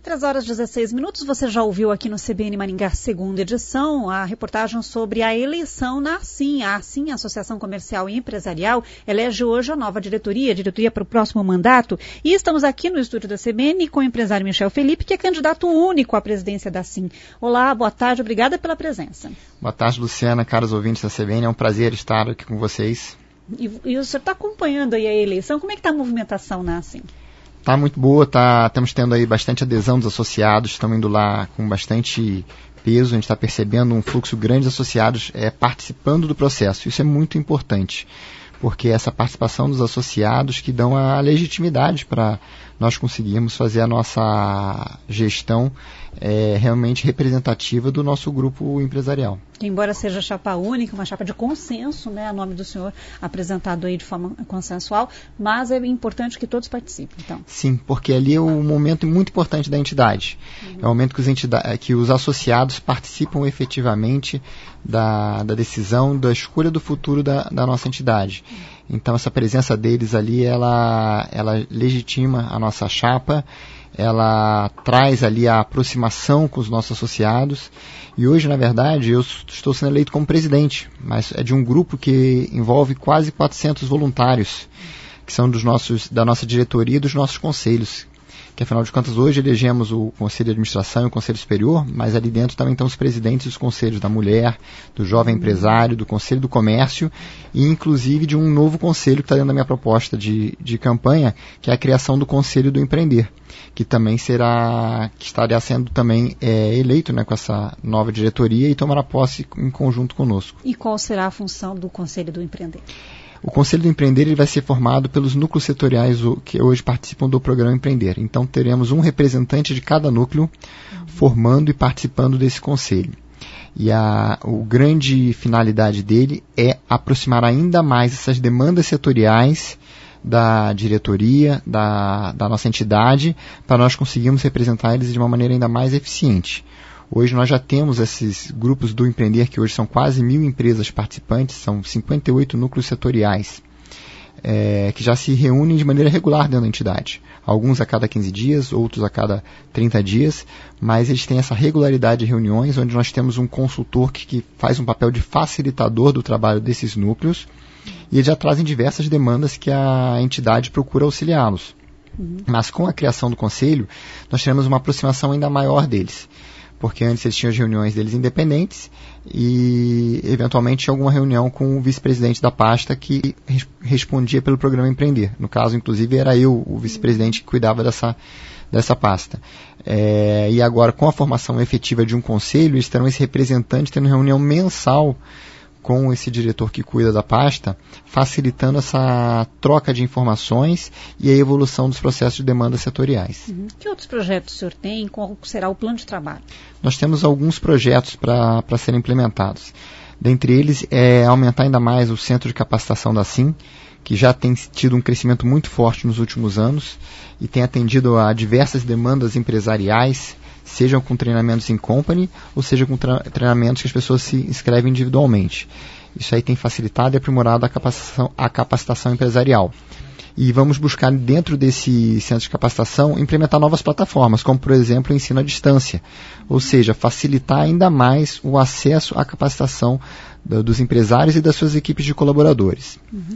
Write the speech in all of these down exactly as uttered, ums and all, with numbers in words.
três horas e dezesseis minutos, você já ouviu aqui no C B N Maringá, segunda edição, a reportagem sobre a eleição na ASSIM. A ASSIM, Associação Comercial e Empresarial, elege hoje a nova diretoria, a diretoria para o próximo mandato. E estamos aqui no estúdio da C B N com o empresário Michel Felipe, que é candidato único à presidência da ASSIM. Olá, boa tarde, obrigada pela presença. Boa tarde, Luciana, caros ouvintes da C B N, é um prazer estar aqui com vocês. E, e o senhor está acompanhando aí a eleição, como é que está a movimentação na ASSIM? Está muito boa, tá, estamos tendo aí bastante adesão dos associados, estamos indo lá com bastante peso, a gente está percebendo um fluxo grande de associados é, participando do processo. Isso é muito importante, porque é essa participação dos associados que dão a legitimidade para nós conseguirmos fazer a nossa gestão é, realmente representativa do nosso grupo empresarial. Embora seja chapa única, uma chapa de consenso, né, a nome do senhor apresentado aí de forma consensual, mas é importante que todos participem, então. Sim, porque ali é um momento muito importante da entidade. Uhum. É o momento que os, entidade, que os associados participam efetivamente da, da decisão, da escolha do futuro da, da nossa entidade. Uhum. Então, essa presença deles ali, ela, ela legitima a nossa chapa, ela traz ali a aproximação com os nossos associados. E hoje, na verdade, eu estou sendo eleito como presidente, mas é de um grupo que envolve quase quatrocentos voluntários, que são dos nossos, da nossa diretoria e dos nossos conselhos. Que, afinal de contas, hoje elegemos o Conselho de Administração e o Conselho Superior, mas ali dentro também estão os presidentes dos conselhos da mulher, do jovem empresário, do Conselho do Comércio e, inclusive, de um novo conselho que está dentro da minha proposta de, de campanha, que é a criação do Conselho do Empreender, que também será, que estará sendo também é, eleito, né, com essa nova diretoria e tomará posse em conjunto conosco. E qual será a função do Conselho do Empreender? O Conselho do Empreender ele vai ser formado pelos núcleos setoriais que hoje participam do programa Empreender. Então, teremos um representante de cada núcleo uhum. formando e participando desse conselho. E a, a grande finalidade dele é aproximar ainda mais essas demandas setoriais da diretoria, da, da nossa entidade, para nós conseguirmos representar eles de uma maneira ainda mais eficiente. Hoje nós já temos esses grupos do Empreender, que hoje são quase mil empresas participantes, são cinquenta e oito núcleos setoriais, é, que já se reúnem de maneira regular dentro da entidade. Alguns a cada quinze dias, outros a cada trinta dias, mas eles têm essa regularidade de reuniões, onde nós temos um consultor que, que faz um papel de facilitador do trabalho desses núcleos, e eles já trazem diversas demandas que a entidade procura auxiliá-los. Uhum. Mas com a criação do conselho, nós teremos uma aproximação ainda maior deles. Porque antes eles tinham as reuniões deles independentes e, eventualmente, tinha alguma reunião com o vice-presidente da pasta que res- respondia pelo programa Empreender. No caso, inclusive, era eu, o vice-presidente, que cuidava dessa, dessa pasta. É, e agora, com a formação efetiva de um conselho, eles terão esse representante tendo reunião mensal com esse diretor que cuida da pasta, facilitando essa troca de informações e a evolução dos processos de demandas setoriais. Uhum. Que outros projetos o senhor tem? Qual será o plano de trabalho? Nós temos alguns projetos para serem implementados. Dentre eles, é aumentar ainda mais o centro de capacitação da ASSIM, que já tem tido um crescimento muito forte nos últimos anos e tem atendido a diversas demandas empresariais, sejam com treinamentos em company, ou seja com tra- treinamentos que as pessoas se inscrevem individualmente. Isso aí tem facilitado e aprimorado a capacitação, a capacitação empresarial. E vamos buscar dentro desse centro de capacitação implementar novas plataformas, como por exemplo o ensino à distância, ou seja, facilitar ainda mais o acesso à capacitação do, dos empresários e das suas equipes de colaboradores. Uhum.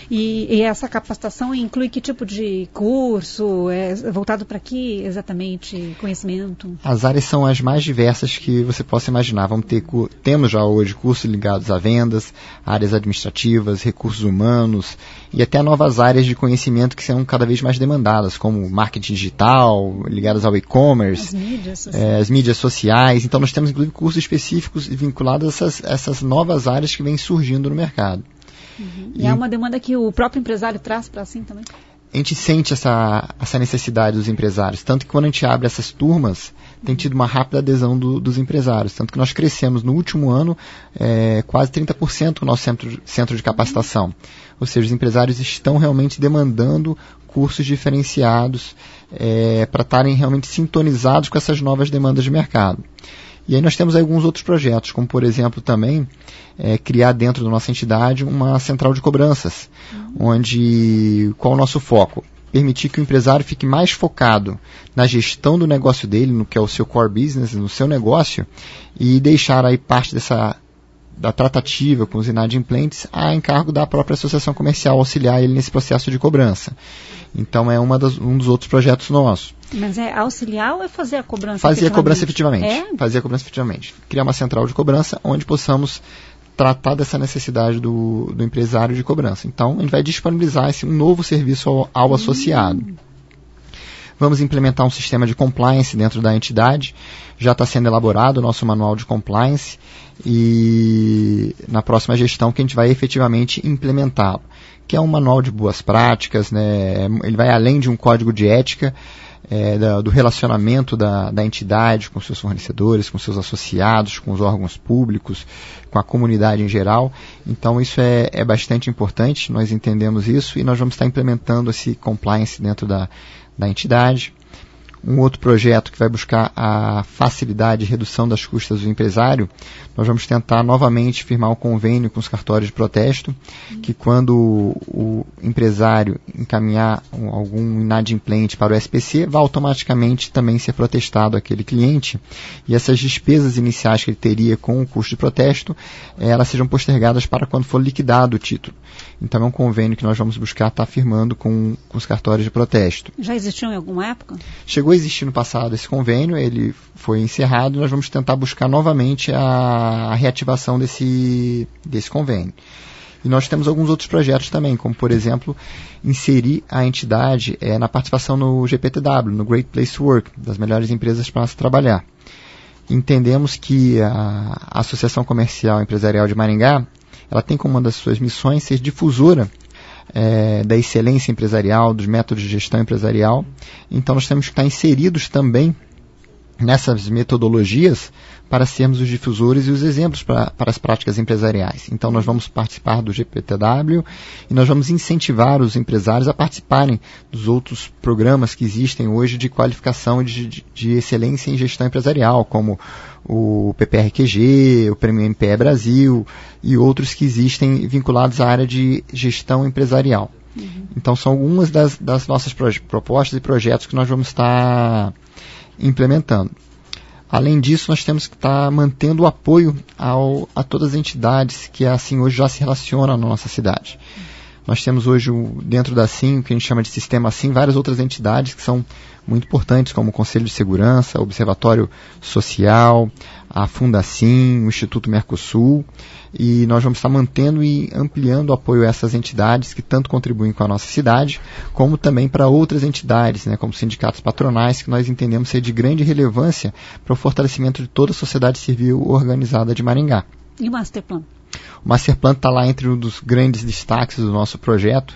E, e essa capacitação inclui que tipo de curso? É voltado para que exatamente? Conhecimento? As áreas são as mais diversas que você possa imaginar. Vamos ter, temos já hoje cursos ligados a vendas, áreas administrativas, recursos humanos e até novas áreas de conhecimento que serão cada vez mais demandadas, como marketing digital, ligadas ao e-commerce, as mídias sociais. É, as mídias sociais. Então nós temos inclusive cursos específicos vinculados a essas, essas novas áreas que vêm surgindo no mercado. Uhum. E, e é uma demanda que o próprio empresário traz para assim também? A gente sente essa, essa necessidade dos empresários, tanto que quando a gente abre essas turmas, tem tido uma rápida adesão do, dos empresários, tanto que nós crescemos no último ano é, quase trinta por cento no nosso centro, centro de capacitação. Uhum. Ou seja, os empresários estão realmente demandando cursos diferenciados é, para estarem realmente sintonizados com essas novas demandas de mercado. E aí nós temos alguns outros projetos, como por exemplo também é, criar dentro da nossa entidade uma central de cobranças, uhum. onde, qual é o nosso foco? permitir que o empresário fique mais focado na gestão do negócio dele, no que é o seu core business, no seu negócio, e deixar aí parte dessa da tratativa com os inadimplentes a encargo da própria associação comercial auxiliar ele nesse processo de cobrança. Então é uma das, um dos outros projetos nossos. Mas é auxiliar ou é fazer a cobrança fazer efetivamente? a cobrança efetivamente. É? Fazer a cobrança efetivamente. Criar uma central de cobrança onde possamos tratar dessa necessidade do, do empresário de cobrança. Então a gente vai disponibilizar esse, um novo serviço ao, ao associado. Hum. Vamos implementar um sistema de compliance dentro da entidade. Já está sendo elaborado o nosso manual de compliance e na próxima gestão que a gente vai efetivamente implementá-lo, que é um manual de boas práticas, né? Ele vai além de um código de ética, é, da, do relacionamento da, da entidade com seus fornecedores, com seus associados, com os órgãos públicos, com a comunidade em geral. Então isso é, é bastante importante, nós entendemos isso e nós vamos estar implementando esse compliance dentro da, da entidade. Um outro projeto que vai buscar a facilidade e redução das custas do empresário, nós vamos tentar novamente firmar um convênio com os cartórios de protesto, que quando o empresário encaminhar algum inadimplente para o S P C, vai automaticamente também ser protestado aquele cliente, e essas despesas iniciais que ele teria com o custo de protesto, elas sejam postergadas para quando for liquidado o título. Então é um convênio que nós vamos buscar estar firmando com, com os cartórios de protesto. Já existiu em alguma época? Chegou a existir no passado esse convênio, ele foi encerrado e nós vamos tentar buscar novamente a, a reativação desse, desse convênio. E nós temos alguns outros projetos também, como por exemplo, inserir a entidade é, na participação no G P T W, no Great Place to Work, das melhores empresas para se trabalhar. Entendemos que a, a Associação Comercial Empresarial de Maringá, ela tem como uma das suas missões ser difusora é, da excelência empresarial, dos métodos de gestão empresarial. Então nós temos que estar inseridos também nessas metodologias para sermos os difusores e os exemplos para, para as práticas empresariais. Então nós vamos participar do G P T W e nós vamos incentivar os empresários a participarem dos outros programas que existem hoje de qualificação de, de, de excelência em gestão empresarial, como o P P R Q G, o Prêmio M P E Brasil e outros que existem vinculados à área de gestão empresarial. Uhum. Então são algumas das, das nossas propostas e projetos que nós vamos estar implementando. Além disso, nós temos que estar mantendo o apoio ao, a todas as entidades que assim hoje já se relacionam na nossa cidade. Nós temos hoje dentro da SIM, o que a gente chama de Sistema SIM, várias outras entidades que são muito importantes, como o Conselho de Segurança, o Observatório Social, a Fundacim, o Instituto Mercosul, e nós vamos estar mantendo e ampliando o apoio a essas entidades que tanto contribuem com a nossa cidade, como também para outras entidades, né, como sindicatos patronais, que nós entendemos ser de grande relevância para o fortalecimento de toda a sociedade civil organizada de Maringá. E o Masterplan? O Masterplan está lá entre um dos grandes destaques do nosso projeto,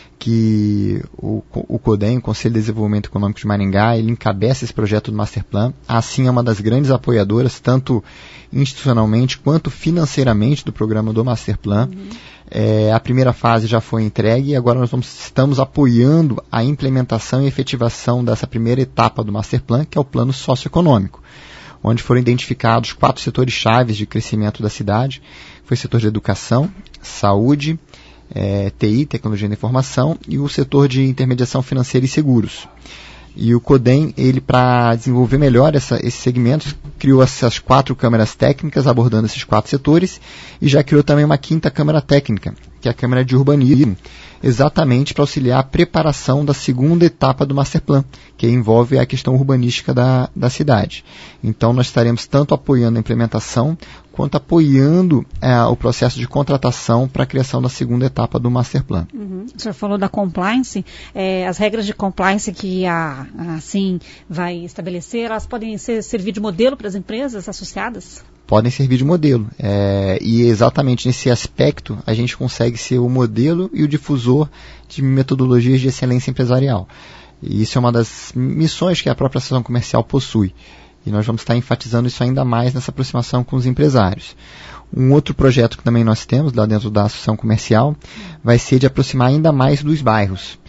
que o, o CODEM, o Conselho de Desenvolvimento Econômico de Maringá, ele encabeça esse projeto do Masterplan. Assim é uma das grandes apoiadoras, tanto institucionalmente quanto financeiramente, do programa do Masterplan. Uhum. É, a primeira fase já foi entregue e agora nós vamos, estamos apoiando a implementação e efetivação dessa primeira etapa do Masterplan, que é o plano socioeconômico, onde foram identificados quatro setores chaves de crescimento da cidade. Foi o setor de educação, saúde, É, T I, Tecnologia da Informação, e o setor de intermediação financeira e seguros. E o CODEM, ele, para desenvolver melhor essa, esses segmentos, criou essas quatro câmaras técnicas abordando esses quatro setores e já criou também uma quinta câmara técnica, que é a Câmara de Urbanismo, exatamente para auxiliar a preparação da segunda etapa do Masterplan, que envolve a questão urbanística da, da cidade. Então nós estaremos tanto apoiando a implementação, quanto apoiando é, o processo de contratação para a criação da segunda etapa do Masterplan. Uhum. O senhor falou da compliance, é, as regras de compliance que a, a assim vai estabelecer, elas podem ser, servir de modelo para as empresas associadas? Podem servir de modelo. É, e exatamente nesse aspecto a gente consegue ser o modelo e o difusor de metodologias de excelência empresarial. E isso é uma das missões que a própria Associação Comercial possui. E nós vamos estar enfatizando isso ainda mais nessa aproximação com os empresários. Um outro projeto que também nós temos lá dentro da Associação Comercial vai ser de aproximar ainda mais dos bairros.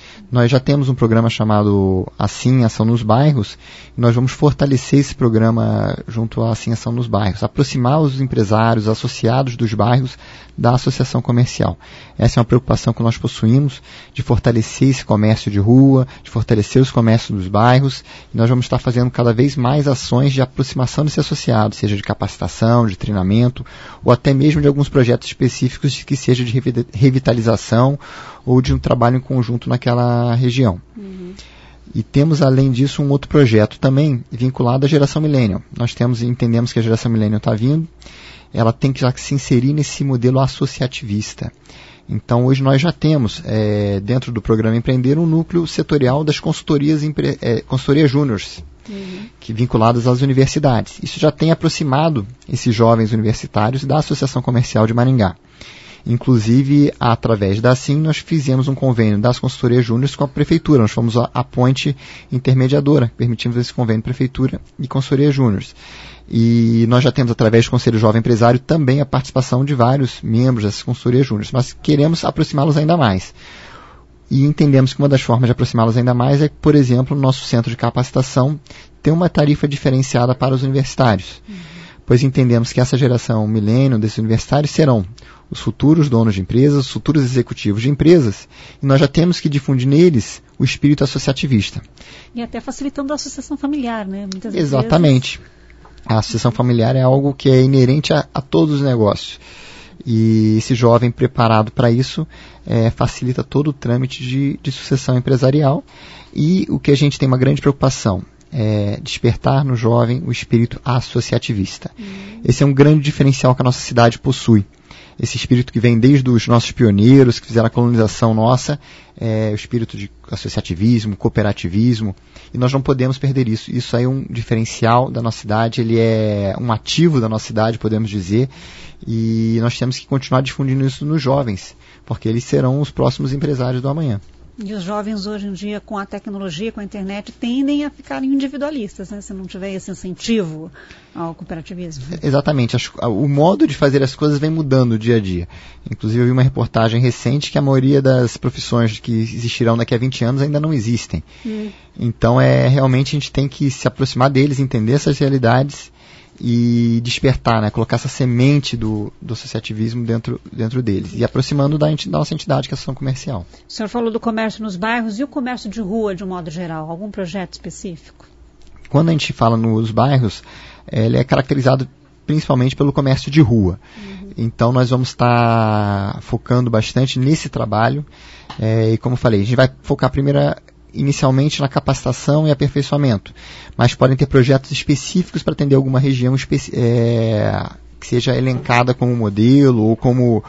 Nós já temos um programa chamado Assim, Ação nos Bairros, e nós vamos fortalecer esse programa junto à Assim, Ação nos Bairros, aproximar os empresários, associados dos bairros da associação comercial. Essa é uma preocupação que nós possuímos, de fortalecer esse comércio de rua, de fortalecer os comércios dos bairros, e nós vamos estar fazendo cada vez mais ações de aproximação desse associado, seja de capacitação, de treinamento, ou até mesmo de alguns projetos específicos que seja de revitalização ou de um trabalho em conjunto naquela região. Uhum. E temos, além disso, um outro projeto também vinculado à geração millennial. Nós temos e entendemos que a geração millennial está vindo, ela tem que já se inserir nesse modelo associativista. Então, hoje nós já temos, é, dentro do programa Empreender, um núcleo setorial das consultorias, é, consultorias júniores, uhum. que vinculadas às universidades. Isso já tem aproximado esses jovens universitários da Associação Comercial de Maringá. Inclusive, através da Assim, nós fizemos um convênio das consultorias júniores com a prefeitura. Nós fomos a, a ponte intermediadora, permitimos esse convênio prefeitura e consultoria júniores. E nós já temos, através do Conselho Jovem Empresário, também a participação de vários membros dessas consultorias júniores, mas queremos aproximá-los ainda mais. E entendemos que uma das formas de aproximá-los ainda mais é que, por exemplo, no nosso centro de capacitação tem uma tarifa diferenciada para os universitários. Uhum. Pois entendemos que essa geração milênio desses universitários serão os futuros donos de empresas, os futuros executivos de empresas, e nós já temos que difundir neles o espírito associativista. E até facilitando a associação familiar, né? Muitas Exatamente. Vezes... A associação familiar é algo que é inerente a, a todos os negócios. E esse jovem preparado para isso é, facilita todo o trâmite de, de sucessão empresarial. E o que a gente tem uma grande preocupação é despertar no jovem o espírito associativista. Uhum. Esse é um grande diferencial que a nossa cidade possui. Esse espírito que vem desde os nossos pioneiros, que fizeram a colonização nossa, é o espírito de associativismo, cooperativismo, e nós não podemos perder isso. Isso aí é um diferencial da nossa cidade, ele é um ativo da nossa cidade, podemos dizer, e nós temos que continuar difundindo isso nos jovens, porque eles serão os próximos empresários do amanhã. E os jovens hoje em dia, com a tecnologia, com a internet, tendem a ficarem individualistas, né? Se não tiver esse incentivo ao cooperativismo. Exatamente. O modo de fazer as coisas vem mudando dia a dia. Inclusive, eu vi uma reportagem recente que a maioria das profissões que existirão daqui a vinte anos ainda não existem. Hum. Então, é, realmente, a gente tem que se aproximar deles, entender essas realidades e despertar, né? Colocar essa semente do, do associativismo dentro, dentro deles e aproximando da, enti, da nossa entidade, que é a Associação Comercial. O senhor falou do comércio nos bairros e o comércio de rua, de um modo geral. Algum projeto específico? Quando a gente fala nos bairros, ele é caracterizado principalmente pelo comércio de rua. Uhum. Então, nós vamos estar focando bastante nesse trabalho. É, e como eu falei, a gente vai focar primeiro inicialmente na capacitação e aperfeiçoamento, mas podem ter projetos específicos para atender alguma região especi- é, que seja elencada como modelo ou como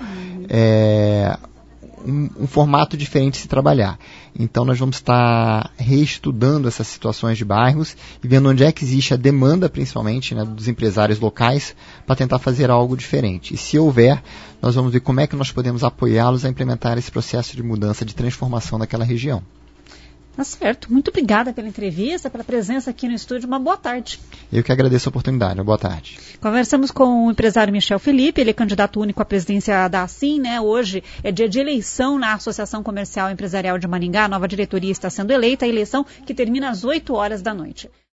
é, um, um formato diferente de se trabalhar. Então nós vamos estar reestudando essas situações de bairros e vendo onde é que existe a demanda, principalmente, né, dos empresários locais, para tentar fazer algo diferente. E se houver, nós vamos ver como é que nós podemos apoiá-los a implementar esse processo de mudança, de transformação daquela região. Tá certo. Muito obrigada pela entrevista, pela presença aqui no estúdio. Uma boa tarde. Eu que agradeço a oportunidade. Uma boa tarde. Conversamos com o empresário Michel Felipe, ele é candidato único à presidência da Assim, né? Hoje é dia de eleição na Associação Comercial e Empresarial de Maringá. A nova diretoria está sendo eleita, a eleição que termina às oito horas da noite.